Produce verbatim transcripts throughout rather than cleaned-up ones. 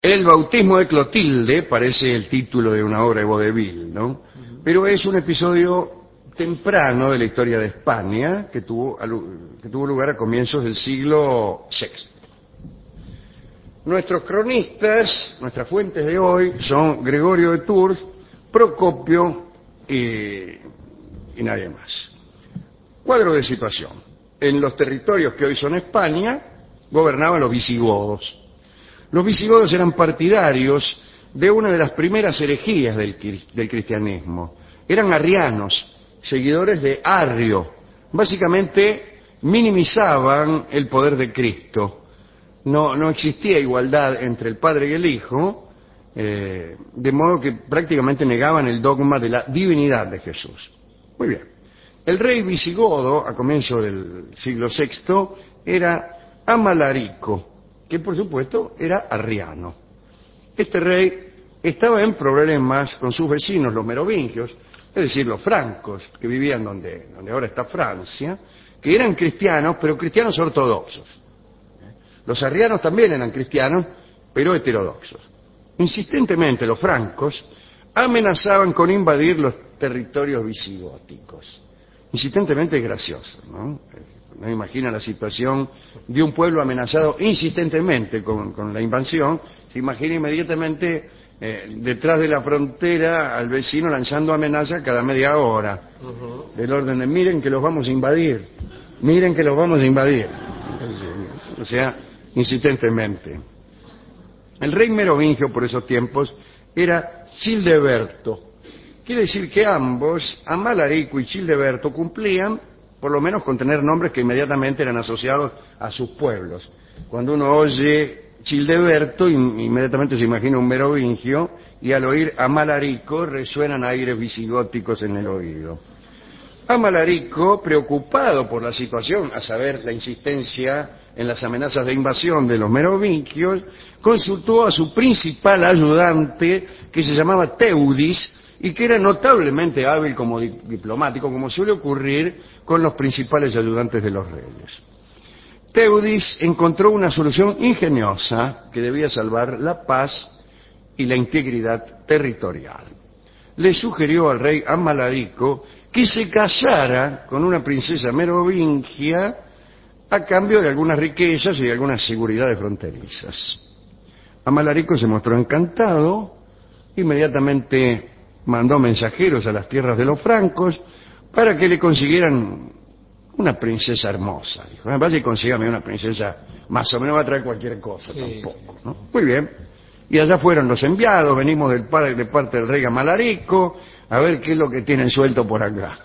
El bautismo de Clotilde parece el título de una obra de vodevil, ¿no? Pero es un episodio temprano de la historia de España que tuvo, que tuvo lugar a comienzos del siglo sexto. Nuestros cronistas, nuestras fuentes de hoy son Gregorio de Tours, Procopio y, y nadie más. Cuadro de situación. En los territorios que hoy son España, gobernaban los visigodos. Los visigodos eran partidarios de una de las primeras herejías del, del cristianismo. Eran arrianos, seguidores de Arrio. Básicamente minimizaban el poder de Cristo. No, no existía igualdad entre el Padre y el Hijo, eh, de modo que prácticamente negaban el dogma de la divinidad de Jesús. Muy bien. El rey visigodo, a comienzo del siglo sexto, era Amalarico, que por supuesto era arriano. Este rey estaba en problemas con sus vecinos, los merovingios, es decir, los francos, que vivían donde, donde ahora está Francia, que eran cristianos, pero cristianos ortodoxos. Los arrianos también eran cristianos, pero heterodoxos. Insistentemente los francos amenazaban con invadir los territorios visigóticos. Insistentemente es gracioso, ¿no? No imagina la situación de un pueblo amenazado insistentemente con, con la invasión. Se imagina inmediatamente eh, detrás de la frontera al vecino lanzando amenazas cada media hora. Uh-huh. Del orden de miren que los vamos a invadir, miren que los vamos a invadir. O sea, insistentemente. El rey merovingio por esos tiempos era Childeberto. Quiere decir que ambos, Amalarico y Childeberto, cumplían por lo menos con tener nombres que inmediatamente eran asociados a sus pueblos. Cuando uno oye Childeberto, inmediatamente se imagina un merovingio, y al oír Amalarico resuenan aires visigóticos en el oído. Amalarico, preocupado por la situación, a saber, la insistencia en las amenazas de invasión de los merovingios, consultó a su principal ayudante, que se llamaba Teudis, y que era notablemente hábil como diplomático, como suele ocurrir con los principales ayudantes de los reyes. Teudis encontró una solución ingeniosa que debía salvar la paz y la integridad territorial. Le sugirió al rey Amalarico que se casara con una princesa merovingia a cambio de algunas riquezas y de algunas seguridades fronterizas. Amalarico se mostró encantado, inmediatamente mandó mensajeros a las tierras de los francos para que le consiguieran una princesa hermosa. Dijo, vaya y consígame una princesa, más o menos va a traer cualquier cosa, sí, tampoco, ¿no? Muy bien. Y allá fueron los enviados, venimos del par, de parte del rey Amalarico, a ver qué es lo que tienen suelto por acá.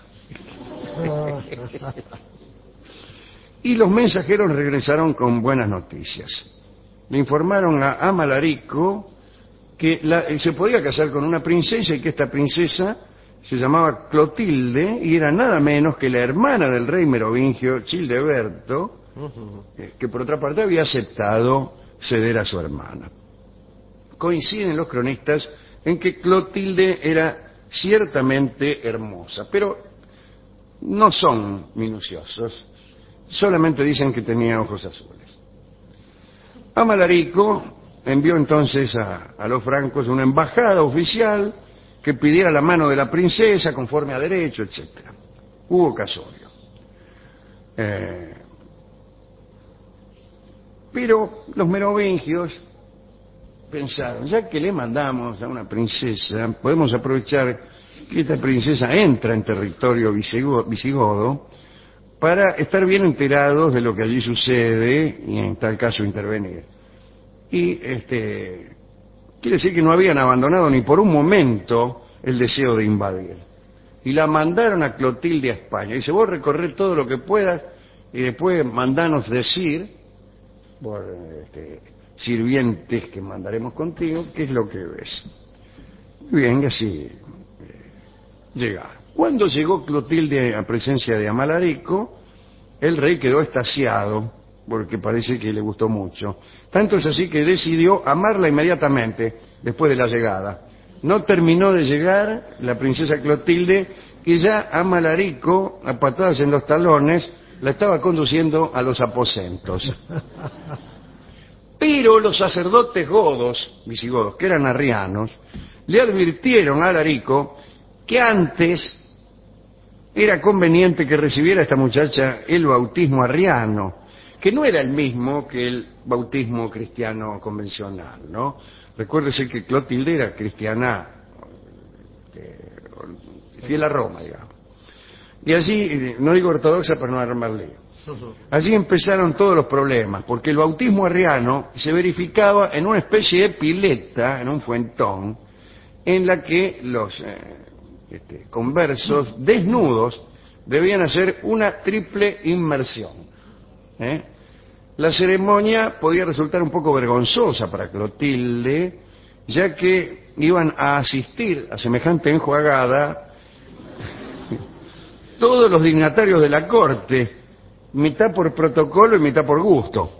Y los mensajeros regresaron con buenas noticias. Le informaron a Amalarico que la, se podía casar con una princesa y que esta princesa se llamaba Clotilde y era nada menos que la hermana del rey merovingio Childeberto, eh, que por otra parte había aceptado ceder a su hermana. Coinciden los cronistas en que Clotilde era ciertamente hermosa, pero no son minuciosos, solamente dicen que tenía ojos azules. Amalarico envió entonces a, a los francos una embajada oficial que pidiera la mano de la princesa conforme a derecho, etcétera. Hubo casorio. Eh, pero los merovingios pensaron, ya que le mandamos a una princesa, podemos aprovechar que esta princesa entra en territorio visigodo para estar bien enterados de lo que allí sucede y en tal caso intervenir. Y este quiere decir que no habían abandonado ni por un momento el deseo de invadir. Y la mandaron a Clotilde a España. Dice, vos recorrer todo lo que puedas y después mandanos decir, por este, sirvientes que mandaremos contigo, qué es lo que ves. Muy bien, y así eh, llegaron. Cuando llegó Clotilde a presencia de Amalarico, el rey quedó extasiado, porque parece que le gustó mucho. Tanto es así que decidió amarla inmediatamente después de la llegada. No terminó de llegar la princesa Clotilde y ya Amalarico, a patadas en los talones, la estaba conduciendo a los aposentos. Pero los sacerdotes godos, visigodos, que eran arrianos, le advirtieron a Alarico que antes era conveniente que recibiera a esta muchacha el bautismo arriano, que no era el mismo que el bautismo cristiano convencional, ¿no? Recuérdese que Clotilde era cristiana, eh, fiel a Roma, digamos. Y así, no digo ortodoxa para no armar lío. Allí empezaron todos los problemas, porque el bautismo arriano se verificaba en una especie de pileta, en un fuentón, en la que los eh, este, conversos desnudos debían hacer una triple inmersión. ¿eh? La ceremonia podía resultar un poco vergonzosa para Clotilde, ya que iban a asistir a semejante enjuagada todos los dignatarios de la corte, mitad por protocolo y mitad por gusto.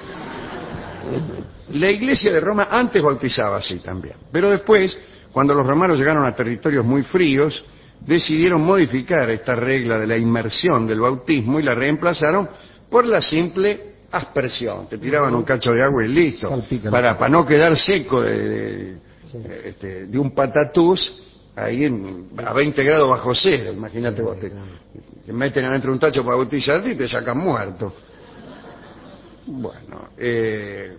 La Iglesia de Roma antes bautizaba así también, pero después, cuando los romanos llegaron a territorios muy fríos, decidieron modificar esta regla de la inmersión del bautismo y la reemplazaron por la simple aspersión. Te tiraban un cacho de agua y listo, para, para no quedar seco de, de, sí. este, de un patatús ahí en, a veinte grados bajo cero. Imagínate sí, vos, te, te meten adentro un tacho para bautizarte y te sacan muerto. Bueno, eh,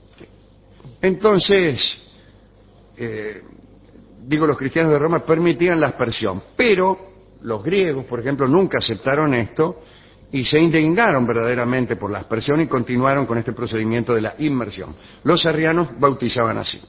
entonces, eh, digo, los cristianos de Roma permitían la aspersión, pero los griegos, por ejemplo, nunca aceptaron esto y se indignaron verdaderamente por la aspersión y continuaron con este procedimiento de la inmersión. Los arrianos bautizaban así.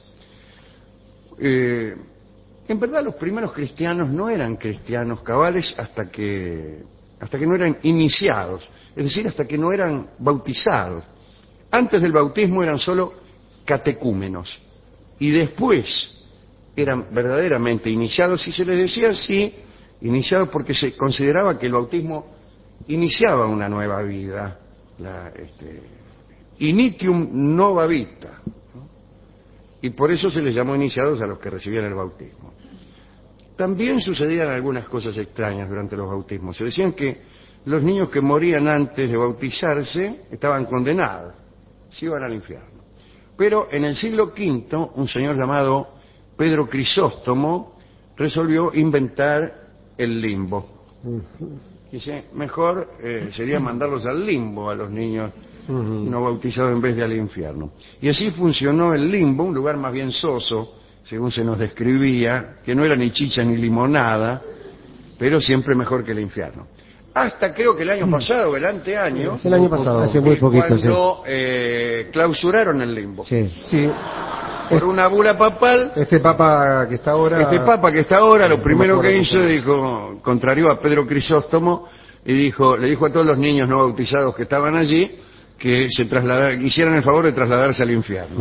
Eh, en verdad, los primeros cristianos no eran cristianos cabales hasta que, hasta que no eran iniciados, es decir, hasta que no eran bautizados. Antes del bautismo eran solo catecúmenos y después eran verdaderamente iniciados, y se les decía así, iniciados porque se consideraba que el bautismo iniciaba una nueva vida, la, este, initium nova vita, ¿no? Y por eso se les llamó iniciados a los que recibían el bautismo. También sucedían algunas cosas extrañas durante los bautismos. Se decían que los niños que morían antes de bautizarse estaban condenados, se iban al infierno. Pero en el siglo quinto, un señor llamado Pedro Crisóstomo resolvió inventar el limbo. Dice, mejor eh, sería mandarlos al limbo a los niños no bautizados en vez de al infierno. Y así funcionó el limbo, un lugar más bien soso, según se nos describía, que no era ni chicha ni limonada, pero siempre mejor que el infierno. Hasta creo que el año pasado, el anteaño, el año pasado, hace muy poquito, cuando sí. eh, clausuraron el limbo. Sí, sí. Por una bula papal. Este papa que está ahora... Este papa que está ahora, lo primero que hizo, dijo, contrarió a Pedro Crisóstomo y dijo, le dijo a todos los niños no bautizados que estaban allí que se trasladaran, hicieran el favor de trasladarse al infierno.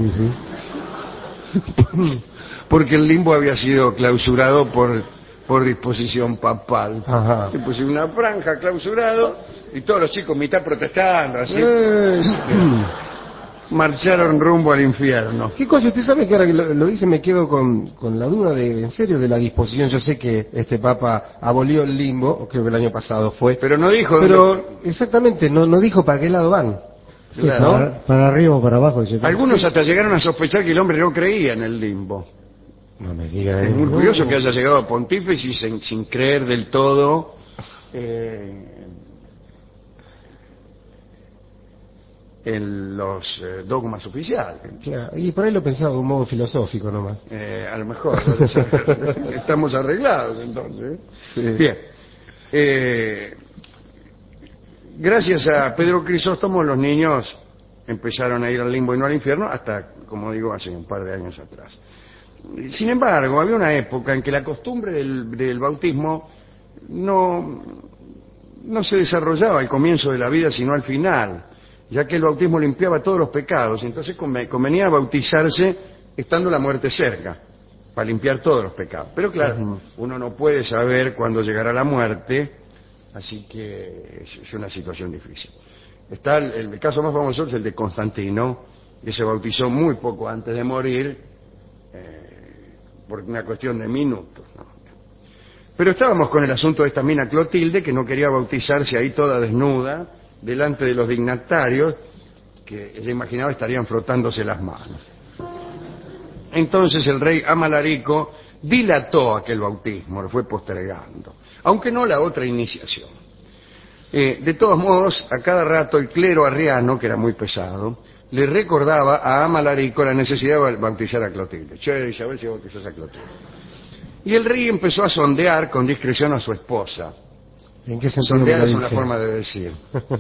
Uh-huh. Porque el limbo había sido clausurado por, por disposición papal. Ajá. Y pusieron una franja clausurado y todos los chicos mitad protestando, así. Eh, marcharon rumbo al infierno. ¿Qué cosa? Usted sabe que ahora que lo, lo dice me quedo con, con la duda de, en serio, de la disposición. Yo sé que este papa abolió el limbo, creo que el año pasado fue. Pero no dijo... Pero dónde... exactamente, no, no dijo para qué lado van. Sí, claro. para, para arriba o para abajo. Algunos hasta llegaron a sospechar que el hombre no creía en el limbo. No me diga. Es muy no. curioso que haya llegado a pontífice sin, sin creer del todo... Eh, en los eh, dogmas oficiales. Claro, y por ahí lo pensaba de un modo filosófico nomás. Eh, a lo mejor. Estamos arreglados entonces. Sí. Bien. Eh, gracias a Pedro Crisóstomo los niños empezaron a ir al limbo y no al infierno hasta, como digo, hace un par de años atrás. Sin embargo, había una época en que la costumbre del, del bautismo no, no se desarrollaba al comienzo de la vida, sino al final, ya que el bautismo limpiaba todos los pecados, entonces convenía bautizarse estando la muerte cerca, para limpiar todos los pecados. Pero claro, uh-huh. uno no puede saber cuándo llegará la muerte, así que es una situación difícil. Está el, el caso más famoso es el de Constantino, que se bautizó muy poco antes de morir, eh, por una cuestión de minutos, ¿no? Pero estábamos con el asunto de esta mina Clotilde, que no quería bautizarse ahí toda desnuda, delante de los dignatarios, que se imaginaba estarían frotándose las manos. Entonces el rey Amalarico dilató aquel bautismo, lo fue postergando, aunque no la otra iniciación. Eh, de todos modos, a cada rato el clero arriano, que era muy pesado, le recordaba a Amalarico la necesidad de bautizar a Clotilde. Che, Isabel, si bautizás a Clotilde. Y el rey empezó a sondear con discreción a su esposa. ¿En qué sentido? Sondear es una forma de decir.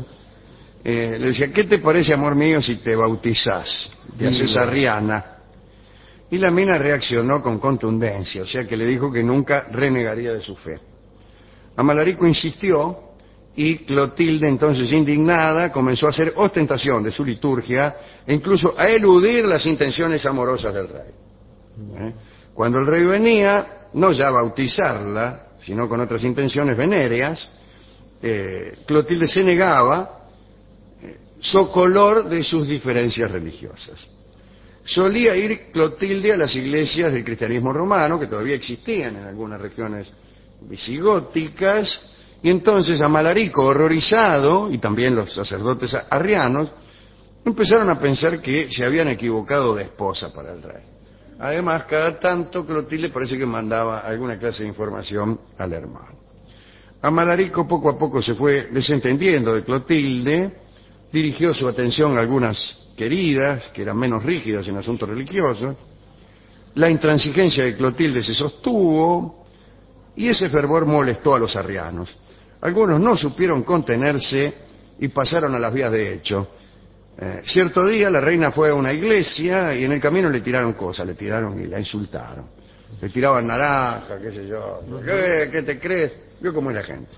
Eh, le decía, ¿qué te parece, amor mío, si te bautizás? Te haces arriana. Y la mina reaccionó con contundencia, o sea que le dijo que nunca renegaría de su fe. Amalarico insistió y Clotilde, entonces indignada, comenzó a hacer ostentación de su liturgia e incluso a eludir las intenciones amorosas del rey. ¿Eh? Cuando el rey venía, no ya a bautizarla, sino con otras intenciones venéreas, eh, Clotilde se negaba, eh, socolor de sus diferencias religiosas. Solía ir Clotilde a las iglesias del cristianismo romano, que todavía existían en algunas regiones visigóticas, y entonces Amalarico, horrorizado, y también los sacerdotes arrianos, empezaron a pensar que se habían equivocado de esposa para el rey. Además, cada tanto Clotilde parece que mandaba alguna clase de información al hermano. Amalarico poco a poco se fue desentendiendo de Clotilde, dirigió su atención a algunas queridas, que eran menos rígidas en asuntos religiosos. La intransigencia de Clotilde se sostuvo y ese fervor molestó a los arrianos. Algunos no supieron contenerse y pasaron a las vías de hecho. Eh, cierto día la reina fue a una iglesia y en el camino le tiraron cosas, le tiraron y la insultaron. Le tiraban naranja, qué sé yo. ¿Qué, qué te crees? Vio cómo es la gente.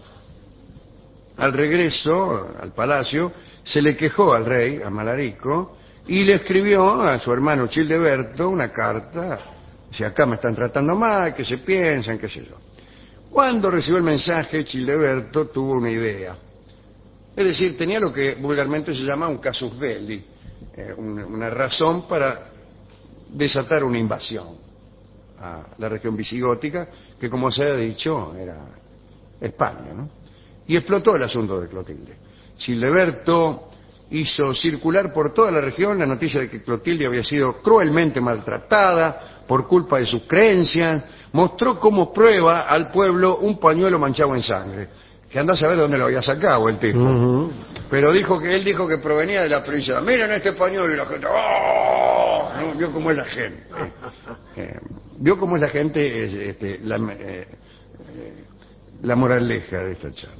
Al regreso al palacio se le quejó al rey, a Amalarico, y le escribió a su hermano Childeberto una carta. Si acá me están tratando mal, que se piensan, qué sé yo. Cuando recibió el mensaje, Childeberto tuvo una idea. Es decir, tenía lo que vulgarmente se llama un casus belli, eh, una, una razón para desatar una invasión a la región visigótica, que como se ha dicho, era España, ¿no? Y explotó el asunto de Clotilde. Childeberto hizo circular por toda la región la noticia de que Clotilde había sido cruelmente maltratada por culpa de sus creencias, mostró como prueba al pueblo un pañuelo manchado en sangre, que andá a saber dónde lo había sacado el tipo. Uh-huh. Pero dijo que él dijo que provenía de la provincia. Miren este pañuelo, y la gente, ¡oh! ¿No? Vio cómo es la gente. Eh, vio cómo es la gente, este, la, eh, eh, la moraleja de esta charla.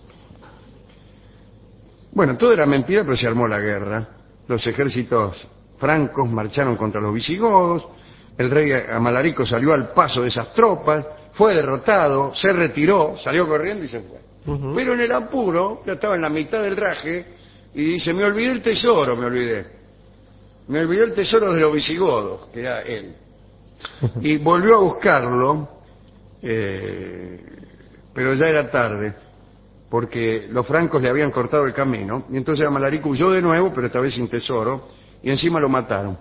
Bueno, todo era mentira, pero se armó la guerra. Los ejércitos francos marcharon contra los visigodos. El rey Amalarico salió al paso de esas tropas, fue derrotado, se retiró, salió corriendo y se fue. Uh-huh. Pero en el apuro, ya estaba en la mitad del raje, y dice, me olvidé el tesoro, me olvidé. Me olvidé el tesoro de los visigodos, que era él. Y volvió a buscarlo, eh, pero ya era tarde, porque los francos le habían cortado el camino, y entonces Amalarico huyó de nuevo, pero esta vez sin tesoro, y encima lo mataron.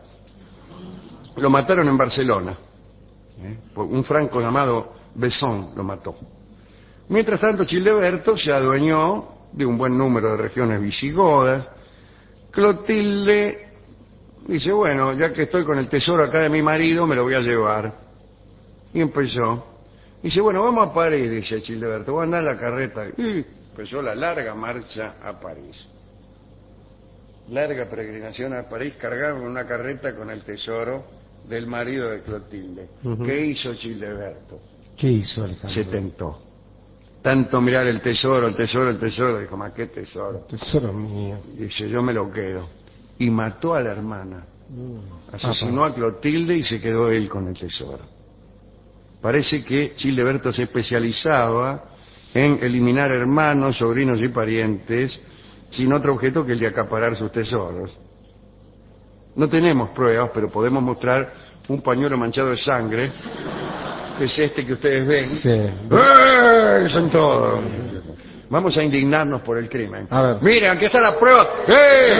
Lo mataron en Barcelona. ¿Eh? Un franco llamado Besson lo mató. Mientras tanto, Childeberto se adueñó de un buen número de regiones visigodas. Clotilde dice, bueno, ya que estoy con el tesoro acá de mi marido, me lo voy a llevar. Y empezó. Dice, bueno, vamos a París, dice Childeberto, voy a andar en la carreta. Y empezó la larga marcha a París. Larga peregrinación a París, cargado en una carreta con el tesoro del marido de Clotilde. Uh-huh. ¿Qué hizo Childeberto? ¿Qué hizo Alejandro? Se tentó. Tanto mirar el tesoro, el tesoro, el tesoro, dijo, ¿más qué tesoro? Tesoro mío. Dice, yo me lo quedo. Y mató a la hermana. Uh, Asesinó papá. a Clotilde y se quedó él con el tesoro. Parece que Childeberto se especializaba en eliminar hermanos, sobrinos y parientes sin otro objeto que el de acaparar sus tesoros. No tenemos pruebas, pero podemos mostrar un pañuelo manchado de sangre, que es este que ustedes ven. Sí. ¡Eh! Son todos. Vamos a indignarnos por el crimen. A ver. Miren, aquí está la prueba. ¡Eh!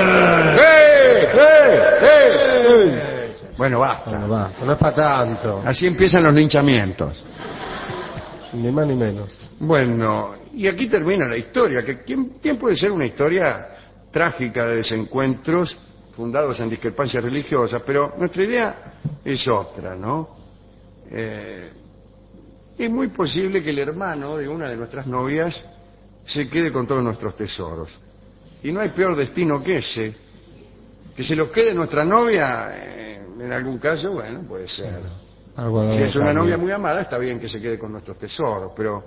¡Eh! ¡Eh! ¡Eh! ¡Eh! Bueno, basta. Bueno, basta. No es para tanto. Así empiezan los linchamientos. Ni más ni menos. Bueno, y aquí termina la historia. Que ¿quién, quién puede ser una historia trágica de desencuentros fundados en discrepancias religiosas, pero nuestra idea es otra, ¿no? Eh, es muy posible que el hermano de una de nuestras novias se quede con todos nuestros tesoros. Y no hay peor destino que ese. Que se los quede nuestra novia, eh, en algún caso, bueno, puede ser. Algo Si es una cambio. novia muy amada, está bien que se quede con nuestros tesoros, pero...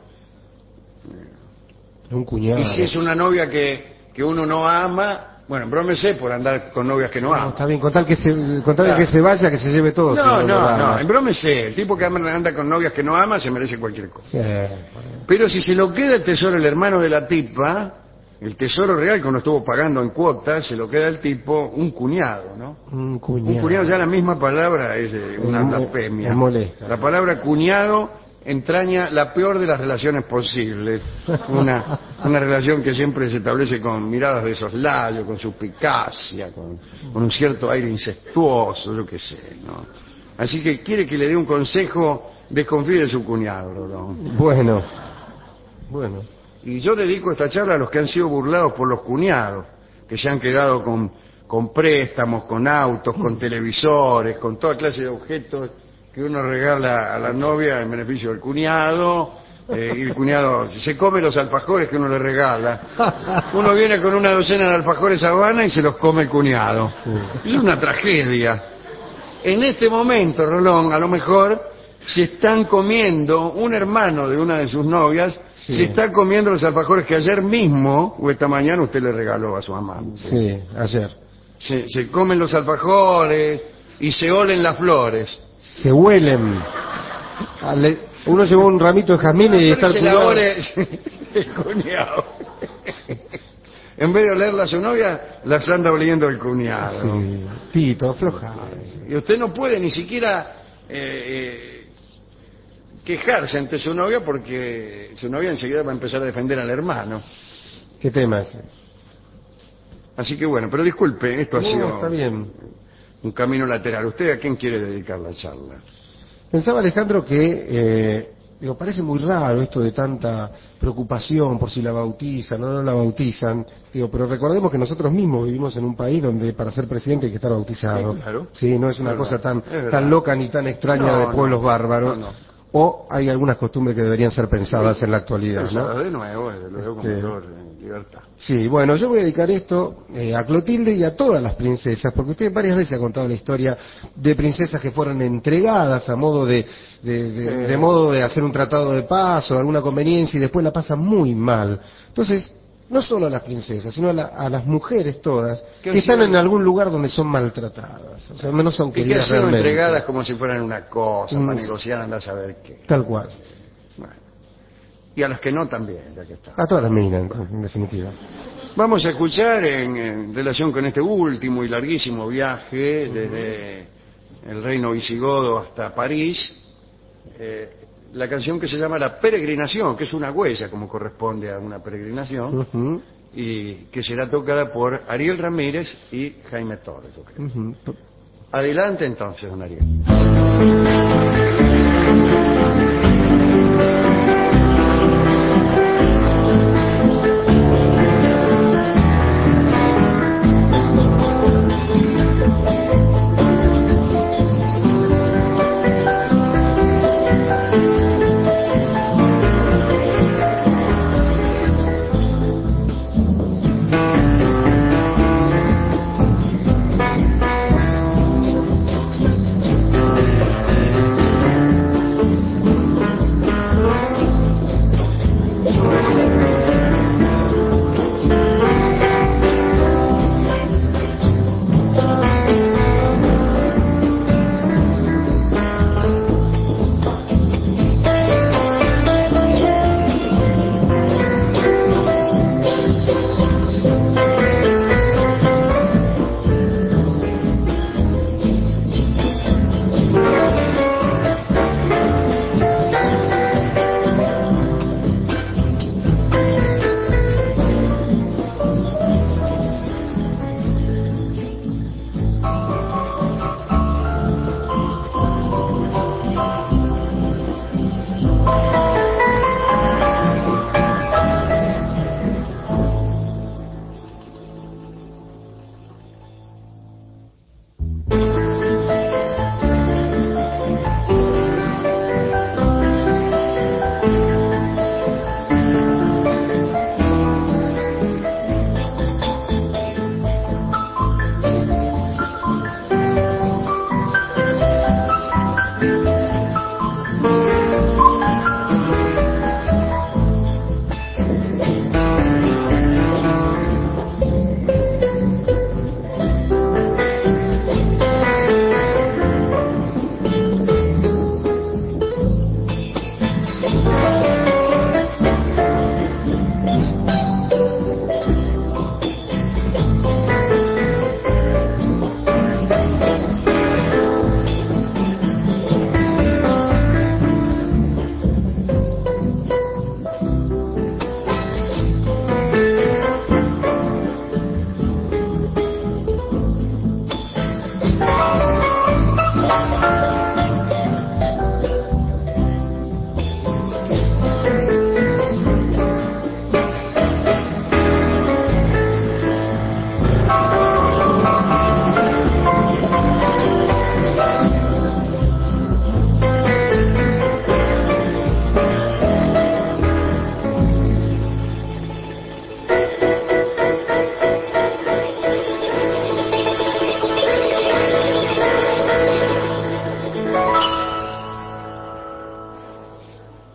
Un cuñado. Y si es una novia que, que uno no ama, bueno, embrómese por andar con novias que no, No, ama. está bien, con tal que se, con tal Claro. que se vaya, que se lleve todo. si No, no, lo no, ama. embrómese. El tipo que ama- anda con novias que no ama se merece cualquier cosa. Sí. Pero si se lo queda el tesoro el hermano de la tipa, el tesoro real que uno estuvo pagando en cuotas, se lo queda el tipo, un cuñado, ¿no? Un cuñado. Un cuñado, ya la misma palabra es eh, una Es mo- blasfemia. es molesta. La palabra cuñado entraña la peor de las relaciones posibles. Una, una relación que siempre se establece con miradas de soslayo, con suspicacia, con, con un cierto aire incestuoso, yo qué sé, ¿no? Así que quiere que le dé un consejo, desconfíe de su cuñado, Rolón. Bueno. Bueno. Y yo dedico esta charla a los que han sido burlados por los cuñados, que se han quedado con, con préstamos, con autos, con televisores, con toda clase de objetos que uno regala a la novia en beneficio del cuñado, eh, y el cuñado se come los alfajores que uno le regala. Uno viene con una docena de alfajores Habana y se los come el cuñado. Sí. Es una tragedia. En este momento, Rolón, a lo mejor se están comiendo, un hermano de una de sus novias, Sí. se está comiendo los alfajores que ayer mismo o esta mañana usted le regaló a su amante. Sí, ayer. Se, se comen los alfajores y se olen las flores. Se huelen. Ah, le- Uno llevó un ramito de jazmines y está el Se la cuñado. ole el cuñado. En vez de olerla a su novia, las anda oliendo el cuñado. Sí. Tito, afloja. Y usted no puede ni siquiera eh, eh, quejarse ante su novia porque su novia enseguida va a empezar a defender al hermano. ¿Qué tema es? Así que bueno, pero disculpe, esto ha No, sido está bien. un camino lateral. ¿Usted a quién quiere dedicar la charla? Pensaba, Alejandro, que eh, digo, parece muy raro esto de tanta preocupación por si la bautizan o no la bautizan. Digo, pero recordemos que nosotros mismos vivimos en un país donde para ser presidente hay que estar bautizado. Sí, claro. Sí, no es una Es cosa verdad, tan es verdad. tan loca ni tan extraña No, de no, pueblos bárbaros. no, no. O hay algunas costumbres que deberían ser pensadas en la actualidad, Pensadas ¿no? de nuevo, desde luego, con Este- mayor eh, libertad. Sí, bueno, yo voy a dedicar esto eh, a Clotilde y a todas las princesas, porque usted varias veces ha contado la historia de princesas que fueron entregadas a modo de, de, de- Sí. de modo de hacer un tratado de paz o alguna conveniencia y después la pasan muy mal. Entonces, no solo a las princesas, sino a, la- a las mujeres todas Que que están han sido- en algún lugar donde son maltratadas, o sea, no son Y que han queridas sido realmente. entregadas como si fueran una cosa, Mm. para negociar, anda a saber qué. Tal cual. Bueno. Y a las que no también, ya que está. A todas las minas, en definitiva. Vamos a escuchar en, en relación con este último y larguísimo viaje desde el reino visigodo hasta París, eh, la canción que se llama La Peregrinación, que es una huella como corresponde a una peregrinación, Ujú, y que será tocada por Ariel Ramírez y Jaime Torres, yo creo. ujú. Adelante entonces, don Ariel. Thank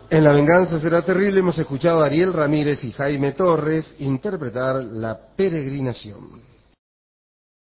En La venganza será terrible hemos escuchado a Ariel Ramírez y Jaime Torres interpretar La peregrinación.